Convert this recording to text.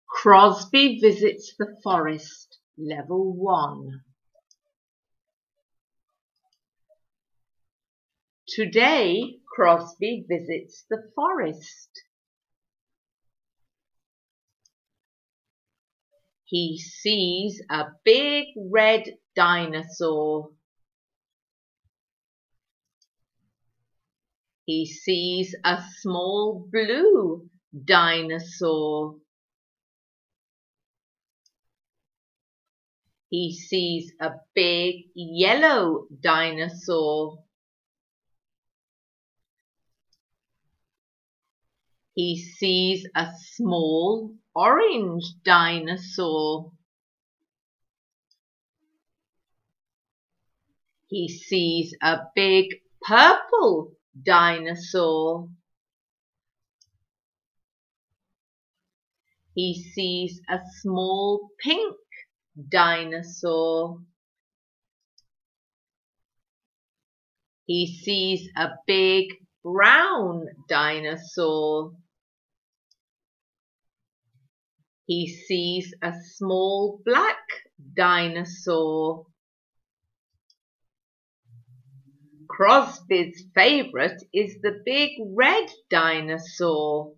Crosby visits the forest, Level 1. Today, Crosby visits the forest. He sees a big red dinosaur. He sees a small blue dinosaur. He sees a big yellow dinosaur. He sees a small orange dinosaur. He sees a big purple dinosaur. He sees a small pink dinosaur. He sees a big brown dinosaur. He sees a small black dinosaur. Crosby's favourite is the big red dinosaur.